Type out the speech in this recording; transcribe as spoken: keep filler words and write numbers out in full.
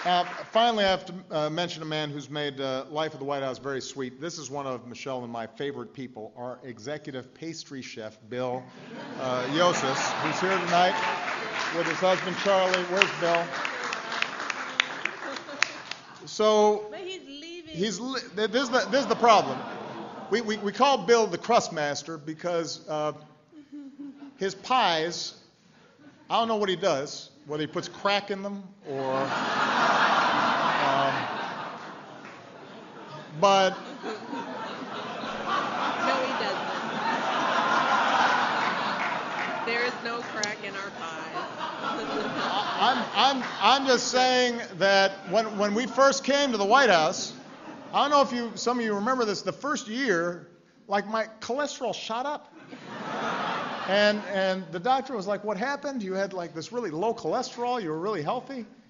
Uh, finally, I have to uh, mention a man who's made uh, life at the White House very sweet. This is one of Michelle and my favorite people, our executive pastry chef, Bill uh, Yosis, who's here tonight with his husband, Charlie. Where's Bill? So But he's leaving. he's li- this is the this is the problem. We we, we call Bill the crust master because uh, his pies. I don't know what he does, whether he puts crack in them or. Um, but No, he doesn't. There is no crack in our pies. I'm I'm I'm just saying that when when we first came to the White House, I don't know if you some of you remember this. The first year, like my cholesterol shot up. And and the doctor was like, "What happened? You had like this really low cholesterol. You were really healthy."